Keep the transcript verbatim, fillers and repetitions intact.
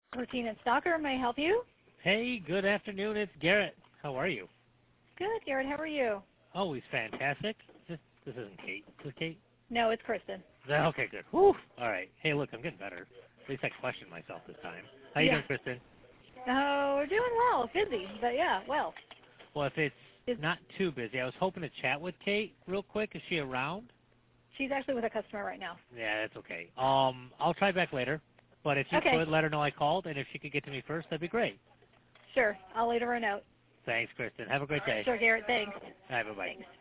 Cortina Stalker, may I help you? Hey, good afternoon. It's Garrett. How are you? Good, Garrett. How are you? Always fantastic. This this isn't Kate. Is it Kate? No, it's Kristen. Okay, good. Whew. All right. Hey, look, I'm getting better. At least I questioned myself this time. How you Yeah. doing, Kristen? Oh, we're doing well. Busy, but yeah, well. Well, if it's Is, not too busy, I was hoping to chat with Kate real quick. Is she around? she's actually with a customer right now. Yeah, that's okay. Um, I'll try back later. But if you Okay. could let her know I called, and if she could get to me first, that'd be great. Sure. I'll leave her a note. Thanks, Kristen. Have a great day. Sure, Garrett. Thanks. All right, bye-bye. Thanks.